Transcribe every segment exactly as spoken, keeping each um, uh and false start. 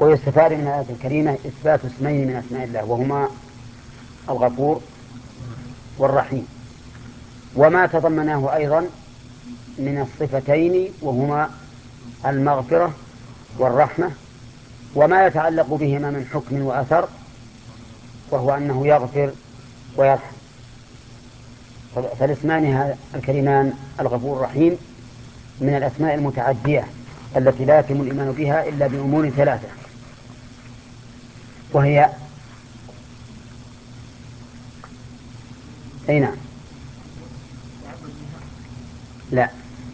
ويستفاد من الآية الكريمة إثبات اسمين من أسماء الله، وهما الغفور والرحيم، وما تضمناه أيضا من الصفتين وهما المغفرة والرحمة، وما يتعلق بهما من حكم وأثر، وهو أنه يغفر ويرحم. فالاسمان الكريمان الغفور الرحيم من الأسماء المتعدية التي لا يتم الإيمان بها إلا بأمور ثلاثة، وهي أي نعم لا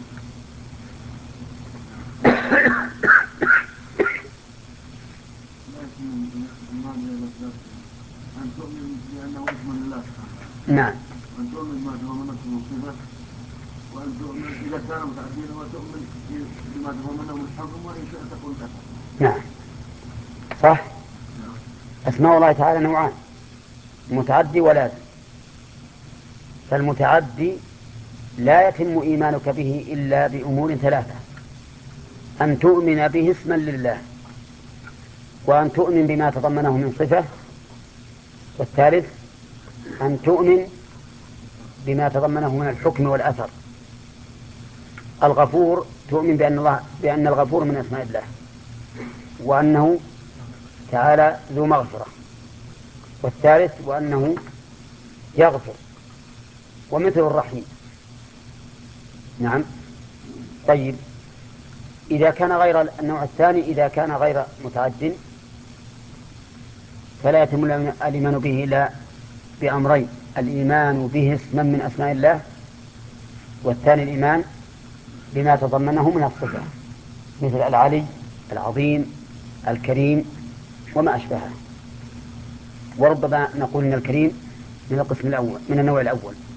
أن تؤمن بأنه اسم لله نعم وأن تؤمن بما تضمنه صفة، وأن تؤمن إذا كان متعديا وتؤمن بما تضمنه من حكم، وإن شئت تقول كفر. نعم صح. أسماء الله تعالى نوعان، متعدي ولازم. فالمتعدي لا يتم إيمانك به إلا بأمور ثلاثة: أن تؤمن به اسما لله، وأن تؤمن بما تضمنه من صفة، والثالث أن تؤمن بما تضمنه من الحكم والأثر. الغفور تؤمن بأن الله بأن الغفور من أسماء الله، وأنه تعالى ذو مغفرة، والثالث وأنه يغفر، ومثل الرحيم. نعم. طيب، إذا كان غير النوع الثاني، إذا كان غير متعد، فلا يتم الإيمان به إلا بأمرين: الإيمان به اسما من أسماء الله، والثاني الإيمان بما تضمنه من الصفة، مثل العلي، العظيم، الكريم، وما أشبهه. وربما نقول إن الكريم من القسم الأول، من النوع الأول.